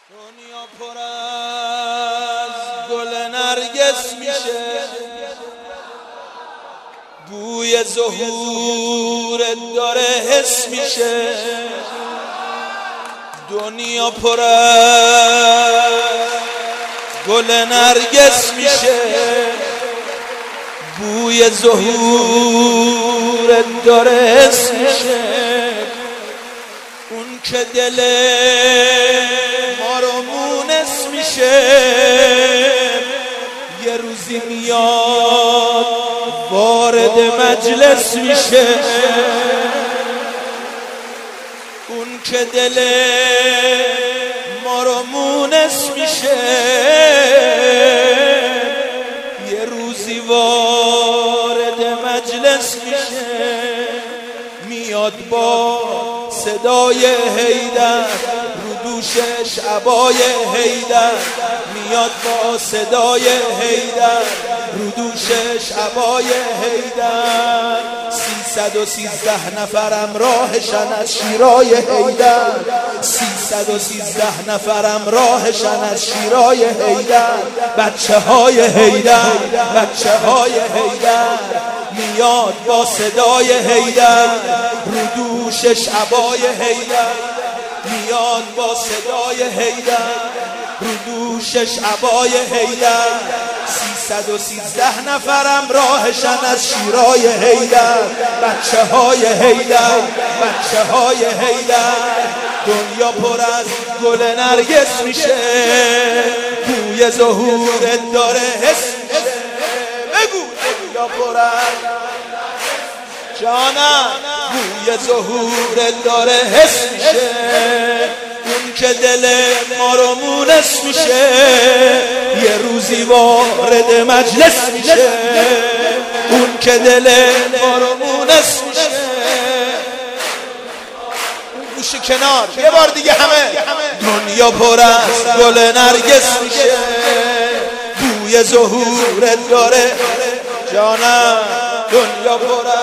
دنیا پر از گل نرگس میشه، بوی ظهور داره حس میشه. دنیا پر از گل نرگس میشه، بوی ظهور داره حس میشه. اون که دل ما رو مونس میشه، یه روزی میاد وارد مجلس میشه. اون که دل ما رو مونس میشه، یه روزی وارد مجلس میشه. میاد با صدای حیدر، رو دوشش عبای حیدر. میاد با صدای حیدر، رو دوشش عبای حیدر. 313 نفرم راهشن از شیرای حیدر، 313 نفرم راهشن از شیرای حیدر. بچه های حیدر، بچه های حیدر. میاد با صدای حیدر، رو دوشش عبای حیدر. میاد با صدای حیدر، رو دوشش عبای حیدر. 313 نفرم راهشن از شیرای حیدر. بچه های حیدر، بچه های حیدر. دنیا پر از گل نرگس میشه، بوی ظهورت داره حس میشه. بگو دنیا پر از جانم، بوی ظهورت داره حس میشه. اون که دل ما رو مونس میشه، یه روزی وارد مجلس میشه. اون که دل ما رو مونس میشه. گوش کنار یه بار دیگه همه. دنیا پر از گل نرگس میشه، بوی ظهورت داره جانم. دنیا پر از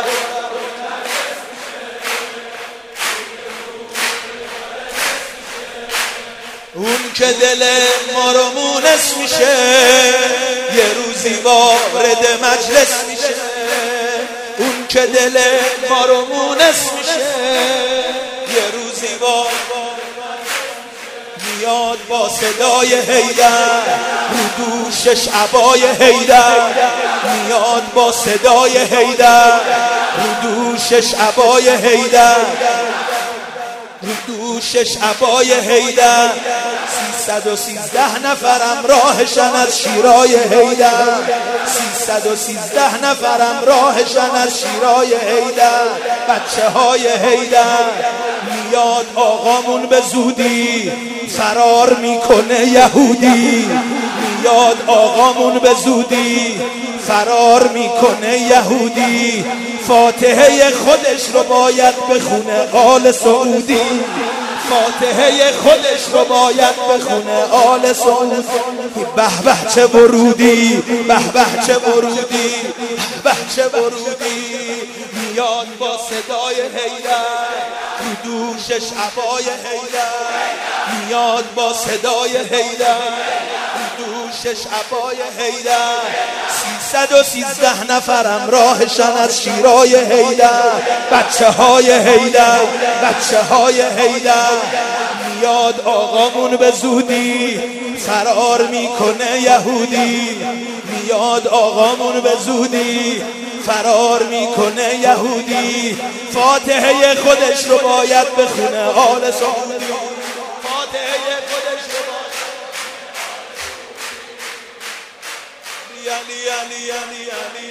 اون که دل ما رو مونس میشه، یه روزی وارد مجلس میشه. اون که دل ما رو مونس میشه، یه روزی میاد با صدای حیدر، رو دوشش عبای حیدر. میاد با صدای حیدر، رو دوشش عبای حیدر. رو دوشش عبای حیدر. 313 نفرم راهشن از شیرای حیدر، 313 نفرم راهشن از شیرای حیدر. بچه های حیدر. میاد آقامون به زودی فرار میکنه یهودی. میاد آقامون به زودی فرار میکنه یهودی. فاتحه خودش رو باید بخونه آل سعودی. فاتحه خودش رو باید بخونه آل سعودی. به به چه ورودی، به به چه ورودی، به چه ورودی. میاد با صدای حیدر، رو دوشش عبای حیدر. میاد با صدای حیدر، رو دوشش عبای حیدر. 313 نفرم راهشن از شیرای حیدر. بچه های حیدر، بچه های حیدر. میاد آقامون به زودی فرار میکنه یهودی. میاد آقامون به زودی فرار میکنه یهودی. فاتحه خودش رو باید بخونه آل سعودی. فاتحه خودش رو باید علی علی علی علی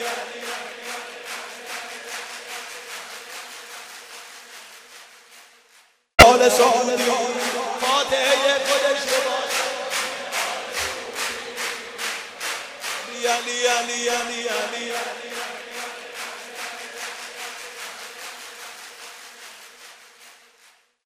آل سعودی. فاتحه خودش رو باید علی علی علی علی